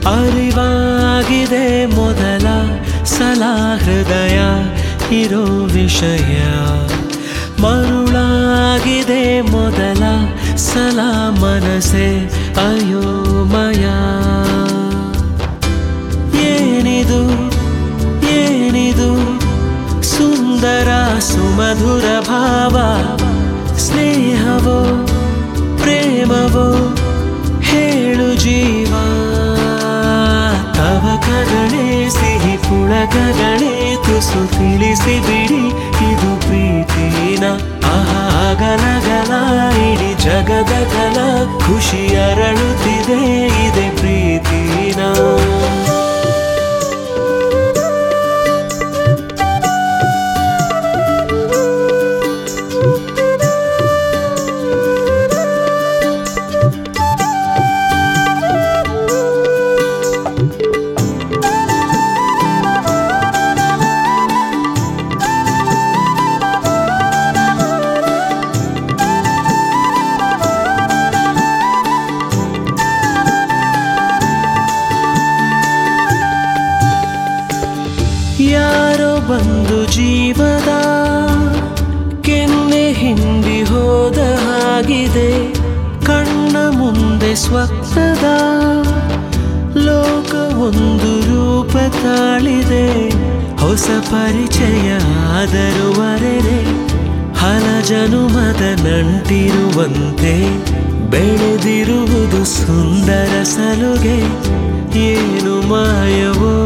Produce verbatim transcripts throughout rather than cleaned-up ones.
ಅರಿವಾಗಿದೆ ಮೊದಲ ಸಲ ಹೃದಯ ಇರೋ ವಿಷಯ ಮರುಳಾಗಿದೆ ಮೊದಲ ಸಲ ಮನಸ್ಸೆ ಅಯೋಮಯ ಏನಿದು ಏನಿದು ಸುಂದರ ಸುಮಧುರ ಭಾವ ಸ್ನೇಹವೋ ಪ್ರೇಮವೋ ಹೇಳು ಜೀವ ತವಕಗಳೇ ಸಿಹಿ ಪುಳಕಗಳೇ ತುಸು ತಿಳಿಸಿ ಬಿಡಿ ಇದು ಪ್ರೀತಿನ ಆಗಲಗಲ ಇಡೀ ಜಗದ ಕಲ ಖುಷಿ ಅರಳುತ್ತಿದೆ ಇದೆ ಪ್ರೀತಿನ ಯಾರೋ ಬಂದು ಜೀವದ ಕೆನ್ನೆ ಹಿಂಡಿ ಹೋದ ಹಾಗಿದೆ ಕಣ್ಣ ಮುಂದೆ ಸ್ವಪ್ನದ ಲೋಕ ಒಂದು ರೂಪ ತಾಳಿದೆ ಹೊಸ ಪರಿಚಯ ಆದರೂ ಅರೆರೆ ಹಲ ಜನುಮದ ನಂಟಿರುವಂತೆ ಬೆಳೆದಿರುವುದು ಸುಂದರ ಸಲುಗೆ ಏನು ಮಾಯವೋ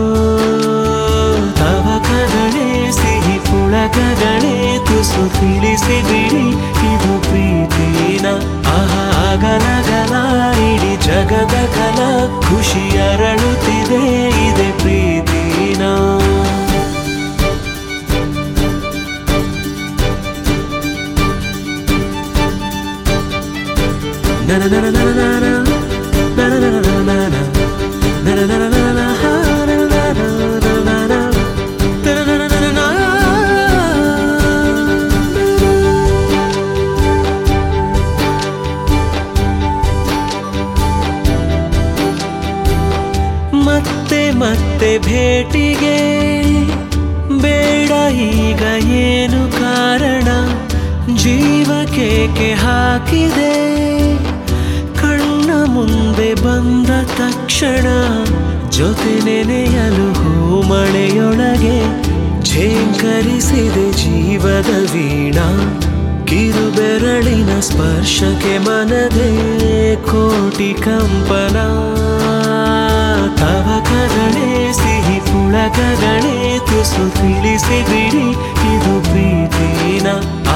ತವಕಗಳೇ ಸಿಹಿ ಪುಳಕಗಳೇ ತುಸು ತಿಳಿಸಿ ಬಿಡಿ ಇದು ಪ್ರೀತಿನ ಆಗಲಗಲ ಇಡೀ ಜಗದ ಕಲ ಖುಷಿ ಅರಳುತ್ತಿದೆ ಇದೆ ಪ್ರೀತಿನ ನನ ನನ ನನ ನನ ನನ ನನ ನನ ನನ ನನ ನನ ಮತ್ತೆ ಮತ್ತೆ ಭೇಟಿಗೆ ಬೇಡ ಈಗ ಏನು ಕಾರಣ ಜೀವಕ್ಕೆ ಹಾಕಿದೆ ಕಣ್ಣ ಮುಂದೆ ಬಂದ ತಕ್ಷಣ ಜೊತೆ ನೆನೆಯಲು ಹೂಮಳೆಯೊಳಗೆ ಝೇಂಕರಿಸಿದೆ ಜೀವದ ವೀಣಾ ಕಿರುಬೆರಳಿನ ಸ್ಪರ್ಶಕ್ಕೆ ಮನದೇ ಕೋಟಿ ಕಂಪನ ತವಕಗಳೇ ಸಿಹಿ ಪುಳಕಗಳೇ ತುಸು ತಿಳಿಸಿ ಬಿಡಿ ಇದು ಪ್ರೀತಿನ